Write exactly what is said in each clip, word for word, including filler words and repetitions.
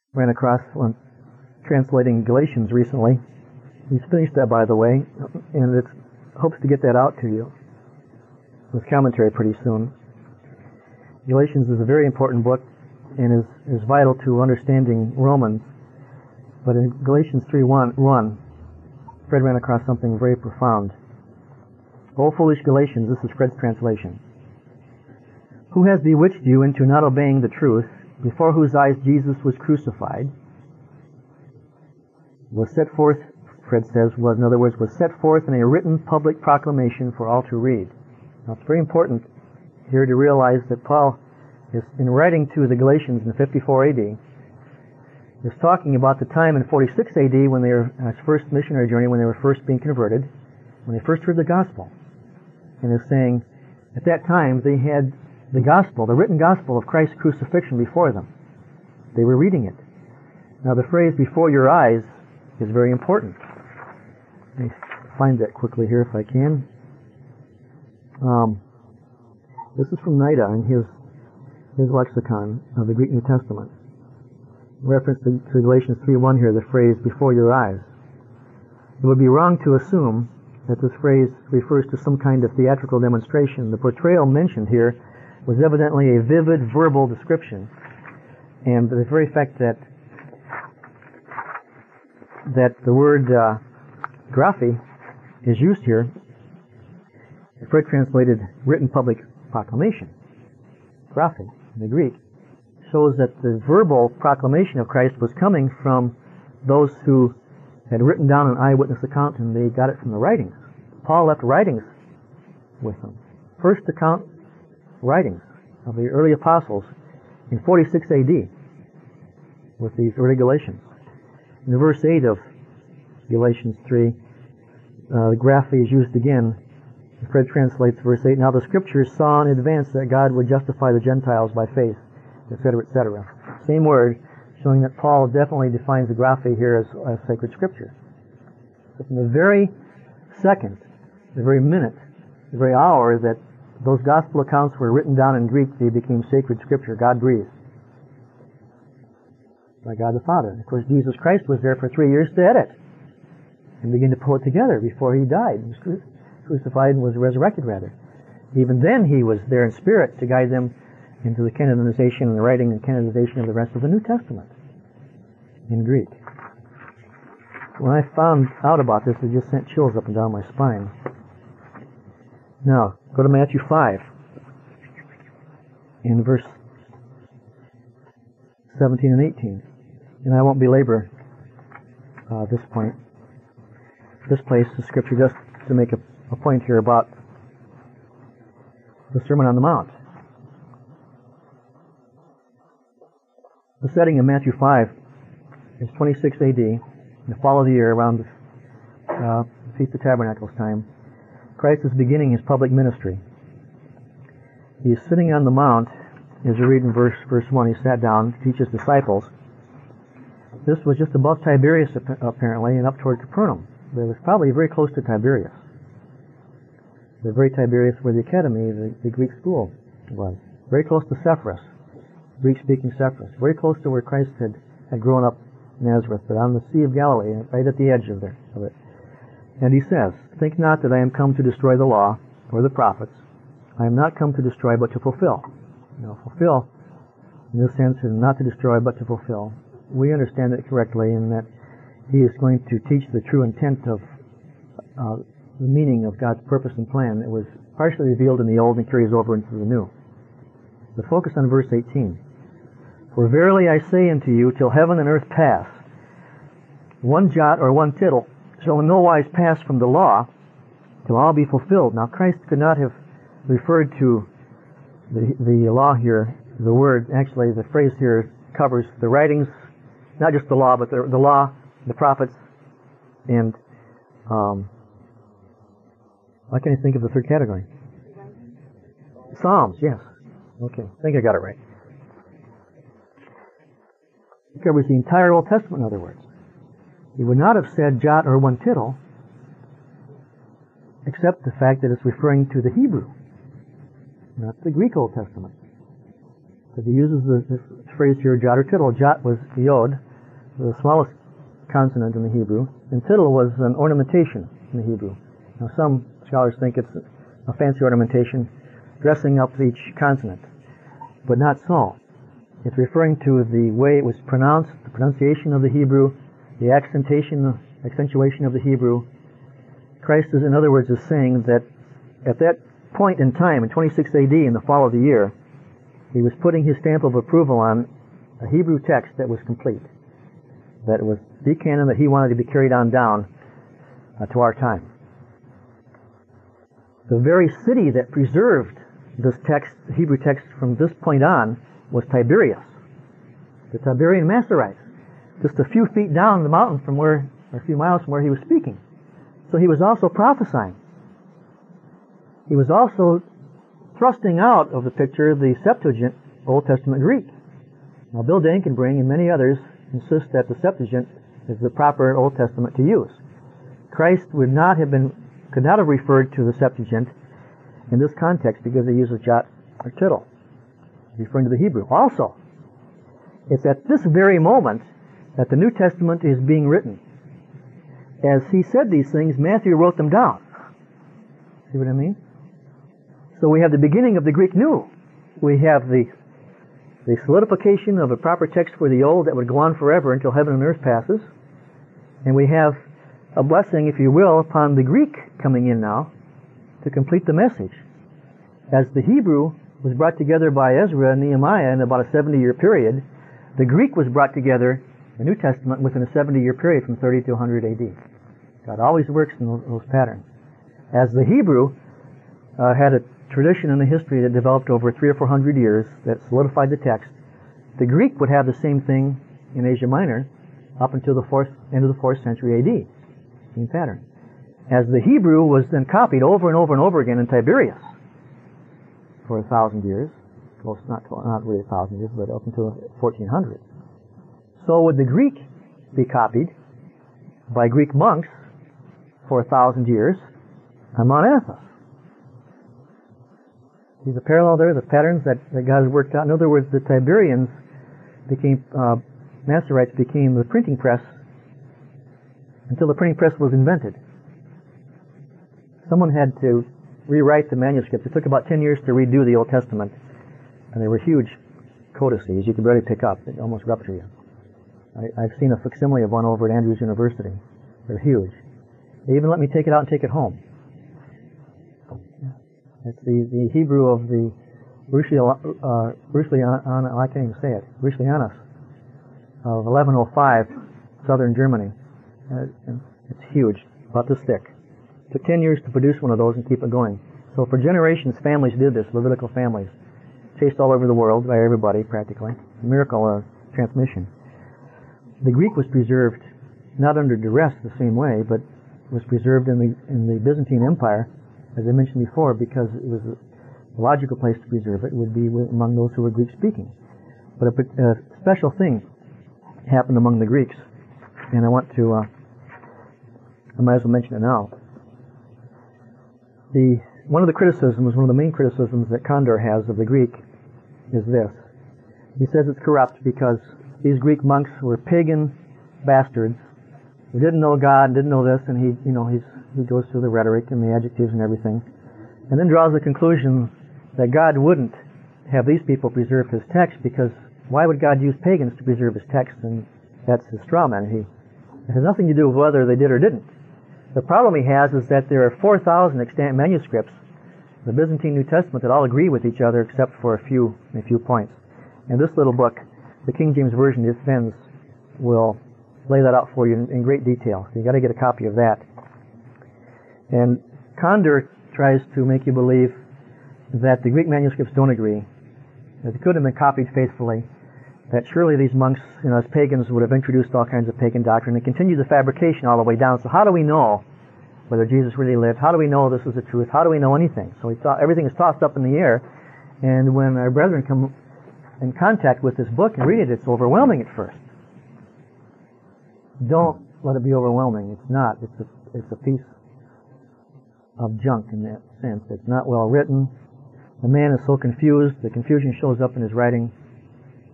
ran across when translating Galatians recently. He's finished that, by the way, and it hopes to get that out to you with commentary pretty soon. Galatians is a very important book and is, is vital to understanding Romans. But in Galatians three one, Fred ran across something very profound. O foolish Galatians, this is Fred's translation. Who has bewitched you into not obeying the truth, before whose eyes Jesus was crucified, was set forth, Fred says, was, in other words, was set forth in a written public proclamation for all to read. Now it's very important here to realize that Paul is, in writing to the Galatians in fifty-four A D, is talking about the time in forty-six A D when they were, uh, his first missionary journey, when they were first being converted, when they first heard the gospel. And is saying, at that time they had the gospel, the written gospel of Christ's crucifixion before them. They were reading it. Now the phrase, before your eyes, is very important. Let me find that quickly here if I can. Um, this is from Nida in his, his lexicon of the Greek New Testament. Reference to, to Galatians three one here, the phrase, before your eyes. It would be wrong to assume that this phrase refers to some kind of theatrical demonstration. The portrayal mentioned here was evidently a vivid verbal description, and the very fact that that the word uh, graphe is used here, Fred translated written public proclamation, graphe in the Greek, shows that the verbal proclamation of Christ was coming from those who had written down an eyewitness account, and they got it from the writings. Paul left writings with them. First account, writings of the early apostles in forty-six A D with these early Galatians. In verse eight of Galatians three, uh, the graphe is used again. Fred translates verse eight, now the Scriptures saw in advance that God would justify the Gentiles by faith, et cetera, et cetera. Same word, showing that Paul definitely defines the graphe here as, as sacred Scripture. So from the very second, the very minute, the very hour that those gospel accounts were written down in Greek, they became sacred Scripture, God-breathed by God the Father. Of course, Jesus Christ was there for three years to edit and begin to pull it together before he died. He was crucified and was resurrected, rather. Even then, he was there in spirit to guide them into the canonization and the writing and canonization of the rest of the New Testament in Greek. When I found out about this, it just sent chills up and down my spine. Now, go to Matthew five, in verse seventeen and eighteen. And I won't belabor uh, this point. This place, the Scripture, just to make a, a point here about the Sermon on the Mount. The setting in Matthew five is twenty-six A D, in the fall of the year, around the uh, Feast of Tabernacles time. Christ is beginning his public ministry. He is sitting on the mount, as you read in verse, verse one, he sat down to teach his disciples. This was just above Tiberias, apparently, and up toward Capernaum. But it was probably very close to Tiberias. The very Tiberias where the academy, the, the Greek school, was. Very close to Sepphoris, Greek-speaking Sepphoris. Very close to where Christ had, had grown up in Nazareth, but on the Sea of Galilee, right at the edge of, there, of it. And he says, think not that I am come to destroy the law or the prophets. I am not come to destroy, but to fulfill. You know, fulfill, in this sense, is not to destroy, but to fulfill. We understand it correctly in that he is going to teach the true intent of uh, the meaning of God's purpose and plan that was partially revealed in the Old and carries over into the New. The focus on verse eighteen. For verily I say unto you, till heaven and earth pass, one jot or one tittle shall in no wise pass from the law, till all be fulfilled. Now Christ could not have referred to the, the law here. The word, actually, the phrase here covers the writings, not just the law, but the, the law, the prophets, and um, why can't I think of the third category? Psalms, yes. Okay, I think I got it right. It covers the entire Old Testament, in other words. He would not have said jot or one tittle, except the fact that it's referring to the Hebrew, not the Greek Old Testament. But he uses the, the phrase here, jot or tittle. Jot was yod, the smallest consonant in the Hebrew, and tittle was an ornamentation in the Hebrew. Now some scholars think it's a fancy ornamentation, dressing up each consonant, but not so. It's referring to the way it was pronounced, the pronunciation of the Hebrew, the accentation, accentuation of the Hebrew. Christ is, in other words, is saying that at that point in time, in twenty-six A D, in the fall of the year, he was putting his stamp of approval on a Hebrew text that was complete, that was the canon that he wanted to be carried on down uh, to our time. The very city that preserved this text, the Hebrew text, from this point on was Tiberias, the Tiberian Masoretes, just a few feet down the mountain from where, or a few miles from where he was speaking. So he was also prophesying. He was also thrusting out of the picture the Septuagint, Old Testament Greek. Now, Bill Dankenbring and many others insist that the Septuagint is the proper Old Testament to use. Christ would not have been, could not have referred to the Septuagint in this context because he uses jot or tittle, referring to the Hebrew. Also, it's at this very moment that the New Testament is being written. As he said these things, Matthew wrote them down. See what I mean? So we have the beginning of the Greek New. We have the the solidification of a proper text for the Old that would go on forever until heaven and earth passes. And we have a blessing, if you will, upon the Greek coming in now to complete the message. As the Hebrew was brought together by Ezra and Nehemiah in about a seventy-year period, the Greek was brought together, the New Testament, within a seventy-year period from thirty to one hundred A D. God always works in those, those patterns. As the Hebrew uh, had a tradition in the history that developed over three or four hundred years that solidified the text, the Greek would have the same thing in Asia Minor up until the fourth, end of the fourth century A D. Same pattern. As the Hebrew was then copied over and over and over again in Tiberias for a thousand years, well, it's not, not really a thousand years, but up until fourteen hundred. So would the Greek be copied by Greek monks for a thousand years on Mount Athos. See the parallel there, the patterns that, that God has worked out. In other words, the Tiberians became, uh, Masoretes became the printing press until the printing press was invented. Someone had to rewrite the manuscripts. It took about ten years to redo the Old Testament, and they were huge codices you could barely pick up. It almost rupture you. I, I've seen a facsimile of one over at Andrews University. They're huge. They even let me take it out and take it home. It's the, the Hebrew of the Ruslianos, uh, I can't even say it, Ruslianos of eleven oh five, southern Germany. Uh, it's huge, about this thick. It took ten years to produce one of those and keep it going. So for generations, families did this, Levitical families, chased all over the world by everybody practically. Miracle of transmission. The Greek was preserved not under duress the same way, but was preserved in the in the Byzantine Empire, as I mentioned before, because it was a logical place to preserve it would be among those who were Greek-speaking. But a, a special thing happened among the Greeks, and I want to, uh, I might as well mention it now. The one of the criticisms, one of the main criticisms that Condor has of the Greek is this. He says it's corrupt because these Greek monks were pagan bastards who didn't know God, didn't know this, and he, you know, he's, he goes through the rhetoric and the adjectives and everything, and then draws the conclusion that God wouldn't have these people preserve his text because why would God use pagans to preserve his text? And that's his straw man. He, it has nothing to do with whether they did or didn't. The problem he has is that there are four thousand extant manuscripts of the Byzantine New Testament that all agree with each other except for a few, a few points. And this little book, the King James Version Defends, will lay that out for you in, in great detail. So you got to get a copy of that. And Condor tries to make you believe that the Greek manuscripts don't agree, that they could have been copied faithfully, that surely these monks, you know, as pagans would have introduced all kinds of pagan doctrine and continued the fabrication all the way down. So how do we know whether Jesus really lived? How do we know this is the truth? How do we know anything? So we thought everything is tossed up in the air, and when our brethren come in contact with this book and read it, it's overwhelming at first. Don't let it be overwhelming. It's not. It's a, it's a piece of junk in that sense. It's not well written. The man is so confused. The confusion shows up in his writing.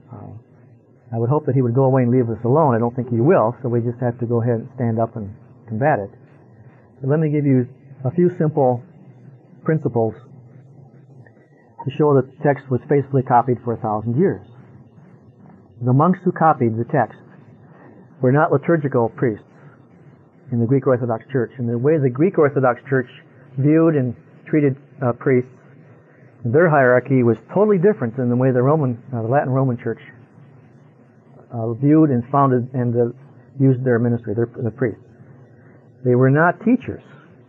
Uh, I would hope that he would go away and leave us alone. I don't think he will, so we just have to go ahead and stand up and combat it. But let me give you a few simple principles to show that the text was faithfully copied for a thousand years. The monks who copied the text were not liturgical priests in the Greek Orthodox Church. And the way the Greek Orthodox Church viewed and treated uh, priests, their hierarchy was totally different than the way the Roman, uh, the Latin Roman Church uh, viewed and founded and uh, used their ministry, their, the priests. They were not teachers.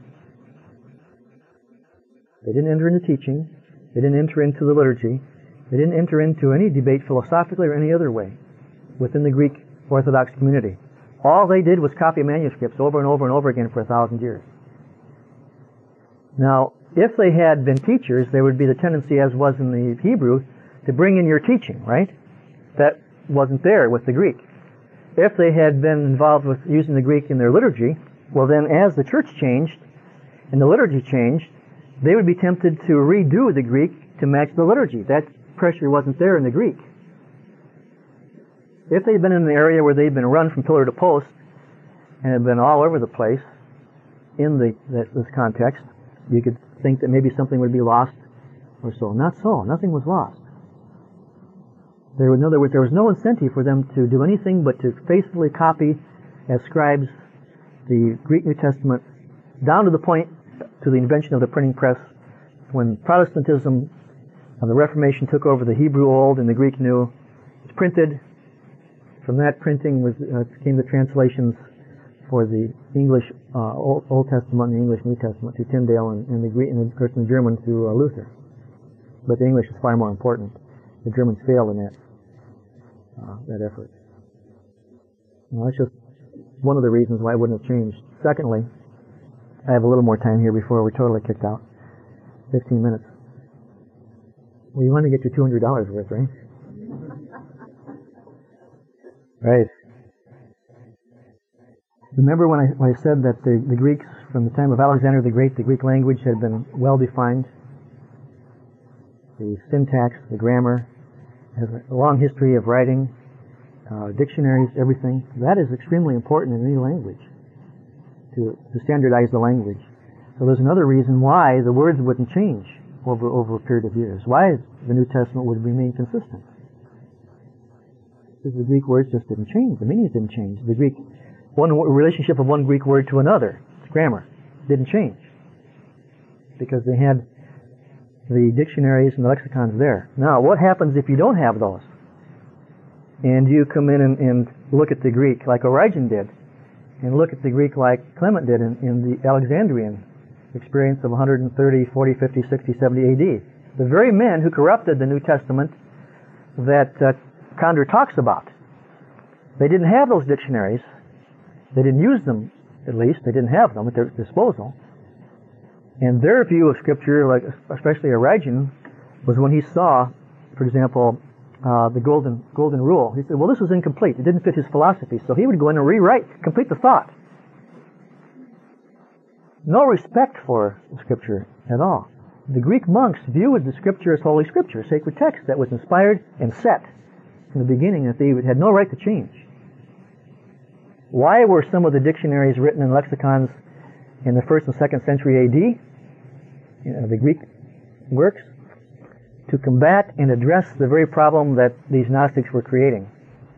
They didn't enter into teaching. They didn't enter into the liturgy. They didn't enter into any debate philosophically or any other way within the Greek Orthodox community. All they did was copy manuscripts over and over and over again for a thousand years. Now, if they had been teachers, there would be the tendency, as was in the Hebrew, to bring in your teaching, right? That wasn't there with the Greek. If they had been involved with using the Greek in their liturgy, well then, as the church changed and the liturgy changed, they would be tempted to redo the Greek to match the liturgy. That pressure wasn't there in the Greek. If they'd been in an area where they'd been run from pillar to post and had been all over the place in the, this, this context, you could think that maybe something would be lost or so. Not so. Nothing was lost. There, in other words, there was no incentive for them to do anything but to faithfully copy as scribes the Greek New Testament down to the point to the invention of the printing press, when Protestantism and the Reformation took over the Hebrew Old and the Greek New. It's printed. From that printing was, uh, came the translations for the English uh, Old, Old Testament and the English New Testament to Tyndale, and, and the Greek and of course the German to uh, Luther. But the English is far more important. The Germans failed in that uh, that effort. Well, that's just one of the reasons why it wouldn't have changed. Secondly, I have a little more time here before we're totally kicked out. Fifteen minutes. Well, you want to get your two hundred dollars worth, right? Right. Remember when I, when I said that the, the Greeks, from the time of Alexander the Great, the Greek language had been well defined? The syntax, the grammar, has a long history of writing, uh, dictionaries, everything. That is extremely important in any language, to, to standardize the language. So there's another reason why the words wouldn't change over, over a period of years. Why the New Testament would remain consistent. Because the Greek words just didn't change. The meanings didn't change. The Greek, one relationship of one Greek word to another, its grammar, didn't change. Because they had the dictionaries and the lexicons there. Now, what happens if you don't have those? And you come in and, and look at the Greek like Origen did, and look at the Greek like Clement did in, in the Alexandrian experience of one hundred thirty, forty, fifty, sixty, seventy A D. The very men who corrupted the New Testament that uh, Condor talks about. They didn't have those dictionaries. They didn't use them, at least. They didn't have them at their disposal. And their view of Scripture, like especially Origen, was when he saw, for example, uh, the golden golden rule. He said, well, this was incomplete. It didn't fit his philosophy. So he would go in and rewrite, complete the thought. No respect for Scripture at all. The Greek monks viewed the Scripture as Holy Scripture, sacred text that was inspired and set from the beginning, that they had no right to change. Why were some of the dictionaries written in lexicons in the first and second century A D, you know, the Greek works? To combat and address the very problem that these Gnostics were creating.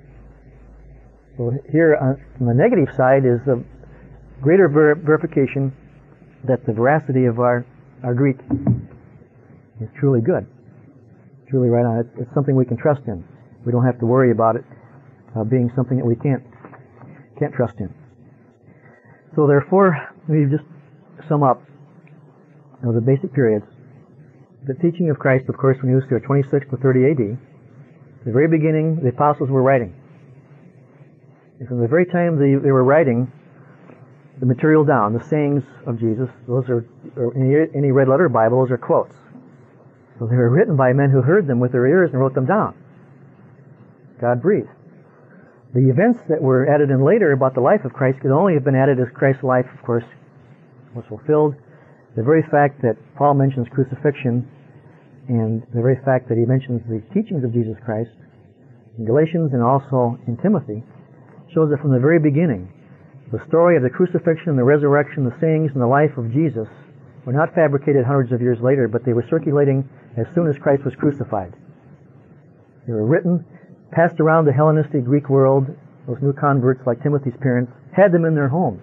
So here, on the negative side, is a greater ver- verification that the veracity of our, our Greek is truly good, truly right on. It's, it's something we can trust in. We don't have to worry about it uh, being something that we can't can't trust in. So therefore, we just sum up you know, the basic periods. The teaching of Christ, of course, when he was here, twenty-six to thirty A D. At the very beginning, the apostles were writing. And from the very time they, they were writing the material down, the sayings of Jesus, those are, or any, any red letter Bible, those are quotes. So they were written by men who heard them with their ears and wrote them down. God breathed. The events that were added in later about the life of Christ could only have been added as Christ's life, of course, was fulfilled. The very fact that Paul mentions crucifixion and the very fact that he mentions the teachings of Jesus Christ in Galatians and also in Timothy, shows that from the very beginning, the story of the crucifixion and the resurrection, the sayings and the life of Jesus were not fabricated hundreds of years later, but they were circulating as soon as Christ was crucified. They were written, passed around the Hellenistic Greek world. Those new converts, like Timothy's parents, had them in their homes.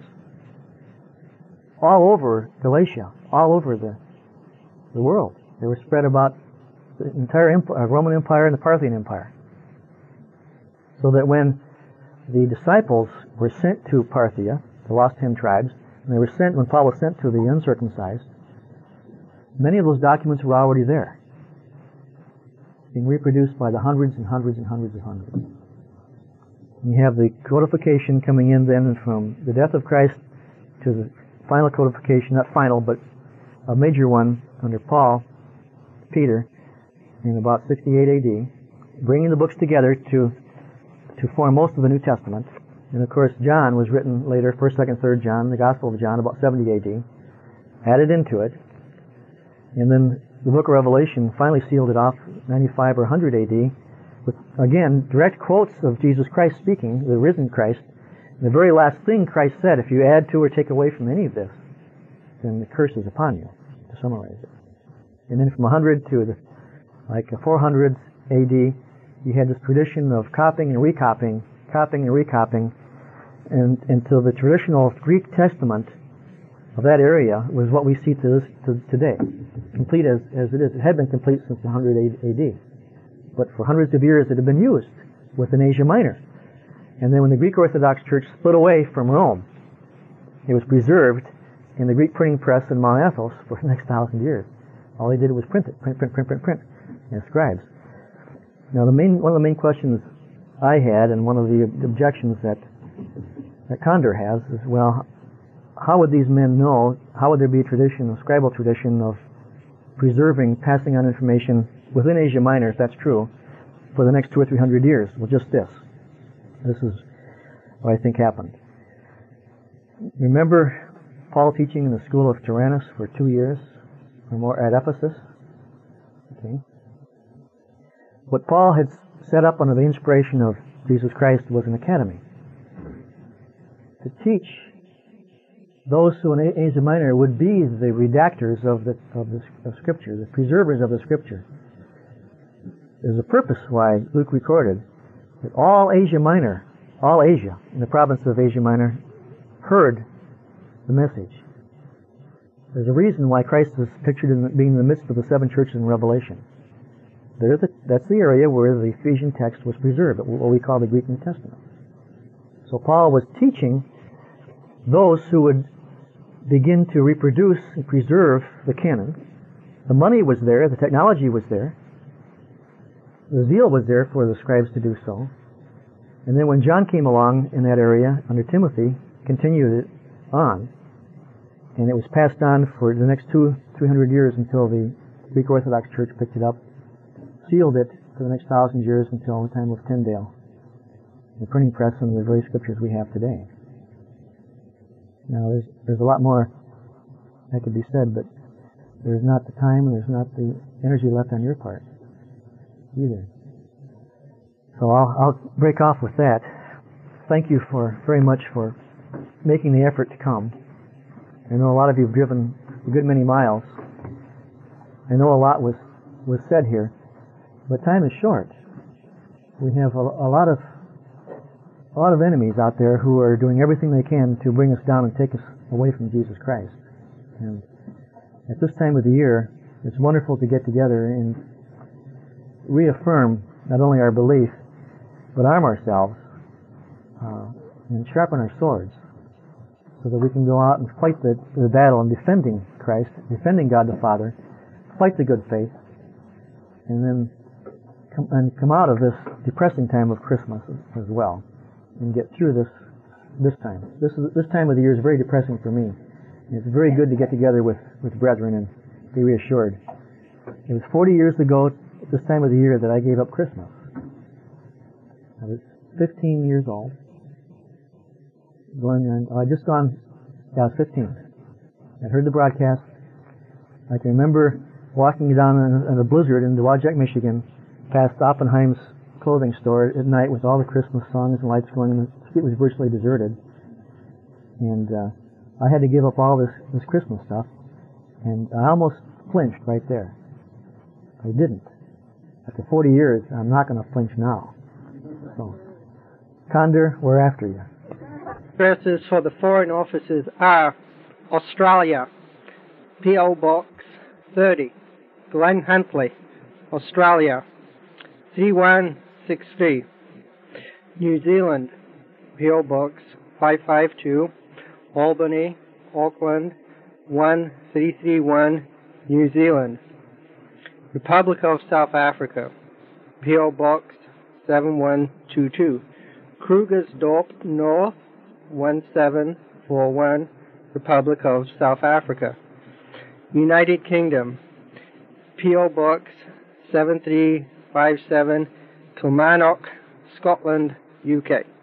All over Galatia, all over the, the world. They were spread about the entire Empire, Roman Empire and the Parthian Empire. So that when the disciples were sent to Parthia, the lost ten tribes, and they were sent, when Paul was sent to the uncircumcised, many of those documents were already there, being reproduced by the hundreds and hundreds and hundreds and hundreds. You have the codification coming in then from the death of Christ to the final codification, not final, but a major one under Paul, Peter, in about sixty-eight A D, bringing the books together to to form most of the New Testament. And of course, John was written later, first, second, third John, the Gospel of John, about seventy A D, added into it. And then the book of Revelation finally sealed it off, ninety-five or one hundred A D, with, again, direct quotes of Jesus Christ speaking, the risen Christ. And the very last thing Christ said, if you add to or take away from any of this, then the curse is upon you, to summarize it. And then from one hundred to the, like four hundred A D, you had this tradition of copying and recopying, copying and recopying, and until the traditional Greek Testament of that area was what we see to this to today, complete as, as it is. It had been complete since one hundred A D, but for hundreds of years it had been used within Asia Minor. And then when the Greek Orthodox Church split away from Rome, it was preserved in the Greek printing press in Mount Athos for the next thousand years. All they did was print it, print, print, print, print, print, and scribes. Now, the main one of the main questions I had, and one of the objections that that Condor has, is, well, how would these men know? How would there be a tradition, a scribal tradition of preserving, passing on information within Asia Minor, if that's true, for the next two or three hundred years? Well, just this. This is what I think happened. Remember Paul teaching in the school of Tyrannus for two years or more at Ephesus? Okay. What Paul had set up under the inspiration of Jesus Christ was an academy to teach those who in Asia Minor would be the redactors of the of the of Scripture, the preservers of the Scripture. There's a purpose why Luke recorded that all Asia Minor, all Asia, in the province of Asia Minor, heard the message. There's a reason why Christ is pictured in the, being in the midst of the seven churches in Revelation. The, that's the area where the Ephesian text was preserved, what we call the Greek New Testament. So Paul was teaching those who would begin to reproduce and preserve the canon. The money was there, the technology was there, the zeal was there for the scribes to do so. And then when John came along in that area under Timothy, continued it on, and it was passed on for the next two, three hundred years until the Greek Orthodox Church picked it up, sealed it for the next thousand years until the time of Tyndale, the printing press and the very scriptures we have today. Now, there's there's a lot more that could be said, but there's not the time and there's not the energy left on your part either. So I'll, I'll break off with that. Thank you for very much for making the effort to come. I know a lot of you have driven a good many miles. I know a lot was was said here, but time is short. We have a, a lot of a lot of enemies out there who are doing everything they can to bring us down and take us away from Jesus Christ. And at this time of the year, it's wonderful to get together and reaffirm not only our belief, but arm ourselves uh, and sharpen our swords so that we can go out and fight the, the battle in defending Christ, defending God the Father, fight the good faith, and then come, and come out of this depressing time of Christmas as well, and get through this this time. This is, this time of the year is very depressing for me. It's very good to get together with, with brethren and be reassured. It was forty years ago at this time of the year that I gave up Christmas. I was fifteen years old. Going on, I just gone, yeah, I was fifteen. I heard the broadcast. I can remember walking down in a, in a blizzard in Dowagiac, Michigan, past Oppenheim's clothing store at night with all the Christmas songs and lights going, and the street was virtually deserted. And uh, I had to give up all this, this Christmas stuff, and I almost flinched right there. I didn't. After forty years, I'm not going to flinch now. So, Condor, we're after you. Addresses for the foreign offices are Australia, P O Box thirty, Glen Huntly, Australia, three one six three. New Zealand, P O Box five five two, Albany, Auckland, one three three one, New Zealand. Republic of South Africa, P O Box seven one two two, Krugersdorp North, one seven four one, Republic of South Africa. United Kingdom, P O Box seven three five seven, Kilmarnock, Scotland, U K.